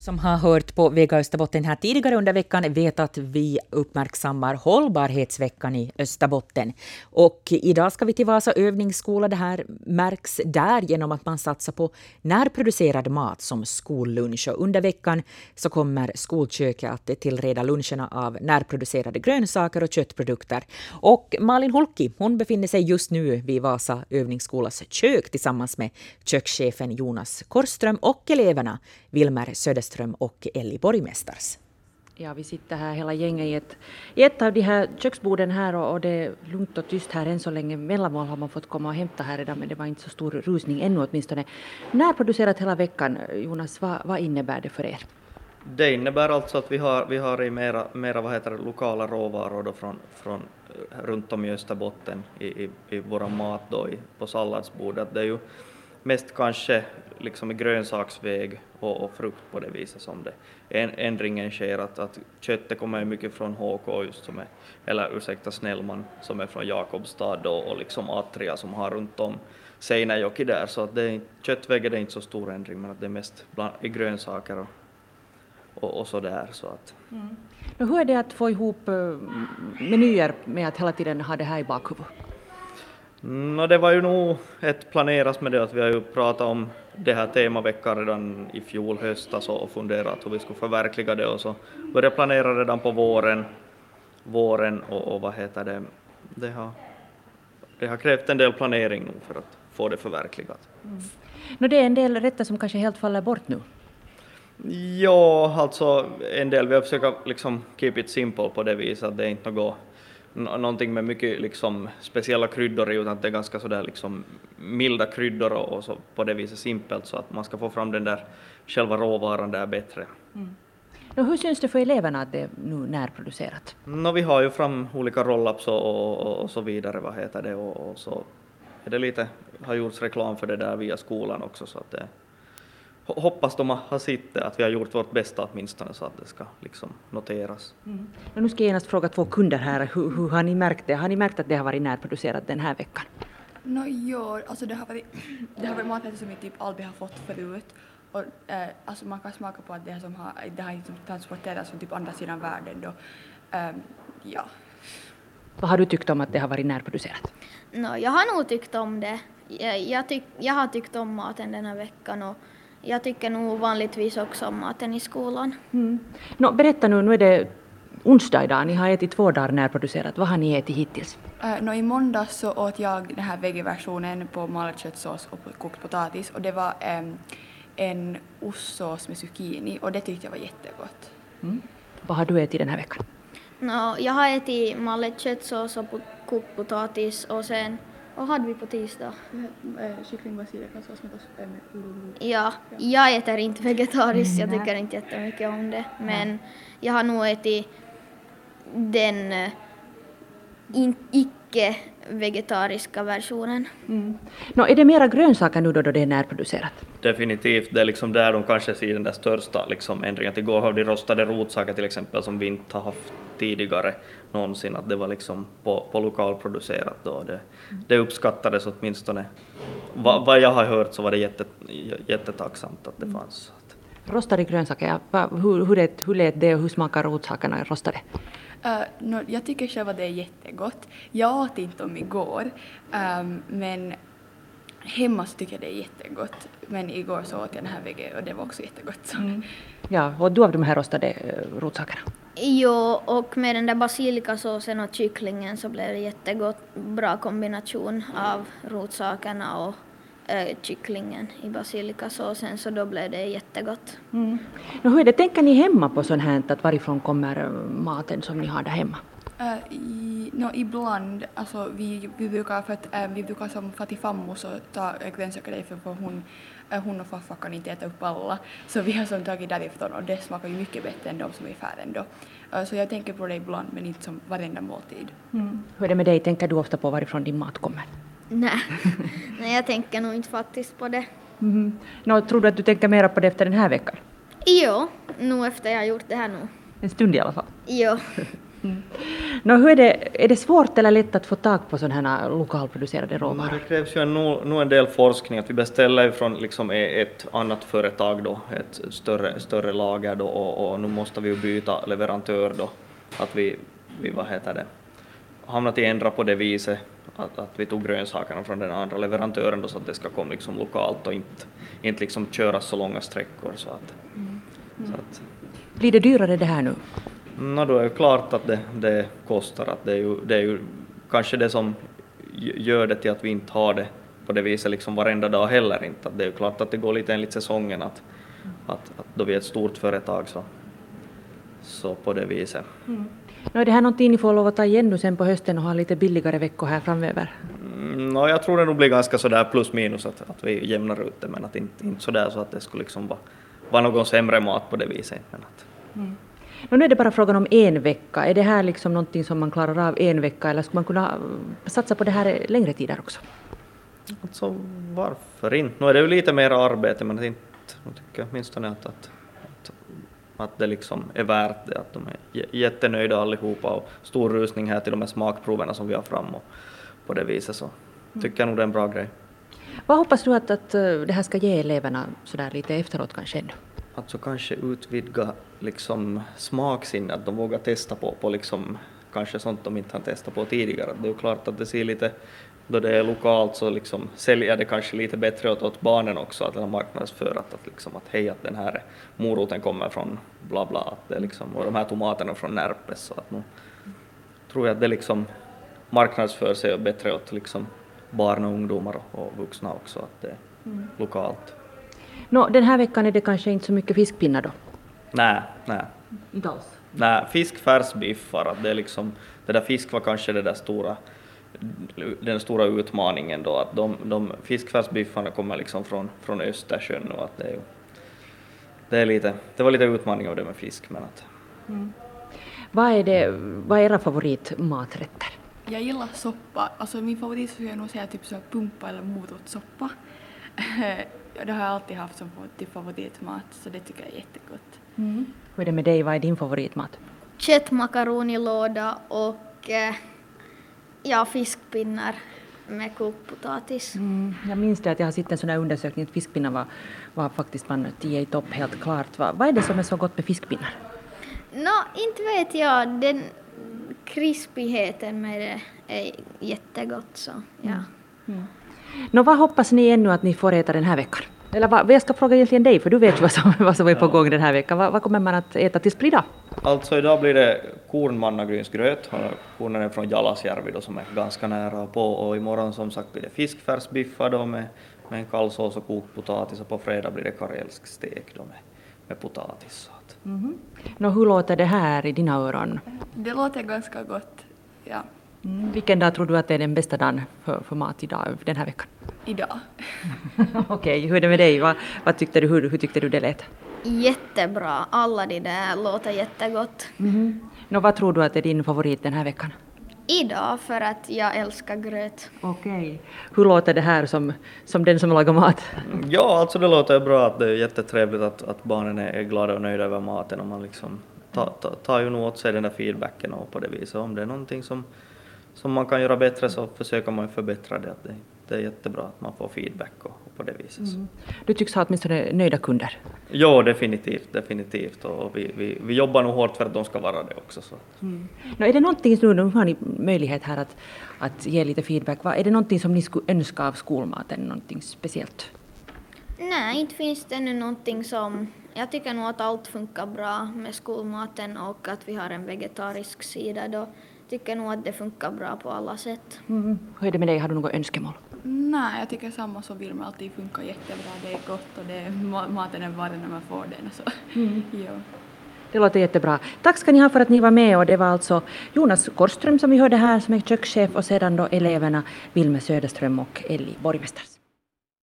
Som har hört på Vega Österbotten här tidigare under veckan vet att vi uppmärksammar hållbarhetsveckan i Österbotten. Och idag ska vi till Vasa övningsskola. Det här märks där genom att man satsar på närproducerad mat som skollunch. Och under veckan så kommer skolköket att tillreda luncherna av närproducerade grönsaker och köttprodukter. Och Malin Hulki, hon befinner sig just nu vid Vasa övningsskolas kök tillsammans med kökschefen Jonas Korström och eleverna Wilmer Söderström och Elli Borgmästars. Ja, vi sitter här hela gänget i ett av de här köksborden här och det är lugnt och tyst här än så länge. Mellanmål har man fått komma och hämta här redan, men det var inte så stor rusning ännu åtminstone. Närproducerat hela veckan, Jonas, vad innebär det för er? Det innebär alltså att vi har i mera lokala råvaror då från runt om i Österbotten i våra mat då på salladsbordet. Det är ju mest kanske liksom i grönsaksväg och frukt på det viset som det ändringen sker, att köttet kommer ju mycket från HK just Snellman som är från Jakobstad då, och liksom Atria som har runt om Seinäjoki där, så att köttvägen är inte så stor ändring, men att det är mest i grönsaker och så där. Så att. Mm. Hur är det att få ihop menyer med att hela tiden ha det här i bakhuvudet? Det var ju nog ett planeras med det, att vi har ju pratat om det här temaveckan redan i fjol höstas och funderat hur vi skulle förverkliga det, och så började planera redan på våren och det har krävt en del planering nu för att få det förverkligat. Det är en del rätter som kanske helt faller bort nu. Ja, alltså en del, vi har försökt liksom keep it simple på det viset, att det är inte någonting med mycket liksom speciella kryddor i, utan det är ganska sådär liksom milda kryddor och så på det viset simpelt, så att man ska få fram den där själva råvaran där bättre. Hur syns det för eleverna att det är nu närproducerat? Vi har ju fram olika roll-ups och så vidare, och så är det lite, har gjorts reklam för det där via skolan också, så att det hoppas de har sett att vi har gjort vårt bästa åtminstone, så att det ska liksom noteras. Nu ska jag genast fråga två kunder här, hur har ni märkt det? Har ni märkt att det har varit närproducerat den här veckan? Alltså det har varit maträtter som vi typ aldrig har fått förut. Och alltså man kan smaka på att det har liksom transporterats från typ andra sidan världen då. Ja. Vad har du tyckt om att det har varit närproducerat? Jag har nog tyckt om det. Jag har tyckt om maten den här veckan, och jag tycker nog vanligtvis också om maten i skolan. Berätta nu är det onsdag idag, ni har ätit 2 dagar närproducerat. Vad har ni ätit hittills? I måndags så åt jag den här vegeversionen på malad köttsås och kokt potatis, och det var en ostsås med zucchini, och det tyckte jag var jättegott. Vad har du ätit den här veckan? Jag har ätit malad köttsås och kokt potatis, och sen, vad hade vi på tisdag? Kyckling basilikasås med Ja, jag äter inte vegetariskt, jag tycker inte jättemycket om det, men jag har nog ätit den icke-vegetariska versionen. Är det mera grönsaker nu då det är närproducerat? Definitivt, det är liksom där de kanske ser den där största liksom ändringen. Igår har de rostade rotsaker till exempel som vi inte har haft tidigare någonsin, att det var liksom på lokalproducerat då. Det uppskattades åtminstone. Vad jag har hört så var det jättetacksamt att det fanns. Rostade grönsaker, hur lät det och hur smakar rotsakerna rostade? Jag tycker själv att det är jättegott. Jag åt inte om igår, men hemma så tycker jag det är jättegott. Men igår så åt jag den här vege och det var också jättegott. Ja, och du av de här rostade rotsakerna? Jo, och med den där basilikasåsen och kycklingen så blev det jättegott, bra kombination av rotsakerna och kycklingen i basilikasåsen, så då blev det jättegott. Hur är det, tänker ni hemma på sånt här, att varifrån kommer maten som ni har där hemma? Ibland, alltså vi brukar som få till fammus och ta grönsaker därifrån, för hon och farfar kan inte äta upp alla, så vi har som tagit därifrån, och det smakar ju mycket bättre än de som är i färden då. Så jag tänker på det ibland, men inte som varenda måltid. Hur är det med dig, tänker du ofta på varifrån din mat kommer? Nej, jag tänker nog inte faktiskt på det. Tror du att du tänker mera på det efter den här veckan? Jo, nu efter jag har gjort det här nu. En stund i alla fall. Jo. Hur är det svårt eller lätt att få tag på sådana här lokalproducerade råvaror? Det krävs ju nog en del forskning, att vi beställer från liksom ett annat företag då, ett större lager då, och nu måste vi ju byta leverantör då, att vi hamnat i ändra på det viset att vi tog grönsakerna från den andra leverantören då, så att det ska komma liksom lokalt och inte liksom köras så långa sträckor så att. Blir det dyrare det här nu? Då är det klart att det kostar, att det är ju kanske det som gör det till att vi inte har det på det viset liksom varenda dag heller inte. Att det är ju klart att det går lite enligt säsongen att då vi är ett stort företag så på det viset. Är det här någonting ni får lov att ta igen nu sen på hösten och ha lite billigare veckor här framöver? Jag tror det nog blir ganska sådär plus minus att vi jämnar ut det, men att inte sådär så att det skulle liksom vara någon sämre mat på det viset. Men att. Nu är det bara frågan om en vecka. Är det här liksom någonting som man klarar av en vecka, eller ska man kunna satsa på det här längre tider också? Alltså varför inte? Nu är det ju lite mer arbete, men inte, jag tycker åtminstone att det liksom är värt det, att de är jättenöjda allihopa och stor rusning här till de här smakproverna som vi har fram, och på det viset så tycker jag nog det är en bra grej. Vad hoppas du att det här ska ge eleverna sådär lite efteråt kanske ännu? Alltså kanske utvidga liksom smaksinnet, att de vågar testa på liksom kanske sånt de inte har testat på tidigare. Det är ju klart att det ser lite, då det är lokalt så liksom säljer det kanske lite bättre åt barnen också, att marknadsföra att liksom att hej, att den här moroten kommer från bla bla, att det liksom, och de här tomaterna från Närpes, så att nu tror jag att det liksom marknadsför sig bättre åt liksom barn och ungdomar och vuxna också, att det är lokalt. Den här veckan är det kanske inte så mycket fiskpinnar då? Nej. Inte alls? Nej, fiskfärsbiffar, att det är liksom, det där fisk var kanske den stora utmaningen då, att de fiskfärsbiffarna kommer liksom från Östersjön, och att det var lite utmaning av det med fisk, men att. Vad är era favoritmaträtter? Jag gillar soppa. Alltså min favorit skulle jag nog säga typ så pumpa eller morotssoppa. Det har jag alltid haft som favoritmat, så det tycker jag är jättegott. Hur är det med dig? Vad är din favoritmat? Köttmakaronilåda och fiskpinnar med kokpotatis. Jag minns det att jag har sett en sån här undersökning att fiskpinnar var faktiskt bland 10 i topp, helt klart. Vad är det som är så gott med fiskpinnar? Inte vet jag. Den krispigheten med det är jättegott. Så, ja. Vad hoppas ni ännu att ni får äta den här veckan? Eller jag ska fråga egentligen dig, för du vet ju vad som är på gång den här veckan. Vad kommer man att äta tills idag? Alltså idag blir det kornmannagrynsgröt. Kornen är från Jalasjärvi då, som är ganska nära på, och imorgon som sagt blir det fiskfärsbiffar då med en kallsås och kokt potatis, och på fredag blir det karelsk stek då med potatis. Hur låter det här i dina öron? Det låter ganska gott, ja. Vilken dag tror du att det är den bästa dagen för mat idag, den här veckan? Idag. Okej, hur är det med dig? Vad tyckte du, hur tyckte du det lät? Jättebra. Alla de där låter jättegott. Vad tror du att är din favorit den här veckan? Idag, för att jag älskar gröt. Okej. Hur låter det här som den som lagar mat? Ja, alltså det låter bra, att det är jättetrevligt att barnen är glada och nöjda över maten, och man liksom tar ju nog åt sig den där feedbacken, och på det viset om det är någonting som man kan göra bättre så försöker man förbättra det. Det är jättebra att man får feedback och på det viset. Du tycks ha åtminstone nöjda kunder? Ja, definitivt. Och vi jobbar nog hårt för att de ska vara det också. Så. Är det någonting, nu har ni möjlighet här att ge lite feedback. Är det någonting som ni skulle önska av skolmaten, någonting speciellt? Nej, inte finns det ännu någonting som. Jag tycker nog att allt funkar bra med skolmaten, och att vi har en vegetarisk sida då. Tycker nog att det funkar bra på alla sätt. Hur är det med dig? Har du något önskemål? Nej, jag tycker samma som Vilma, alltid funkar jättebra. Det är gott och maten är varm när man får den. Så. Ja. Det låter jättebra. Tack ska ni ha för att ni var med, och det var alltså Jonas Korström som vi hörde här som är kökschef, och sedan då eleverna Vilma Söderström och Elli Borgmästars.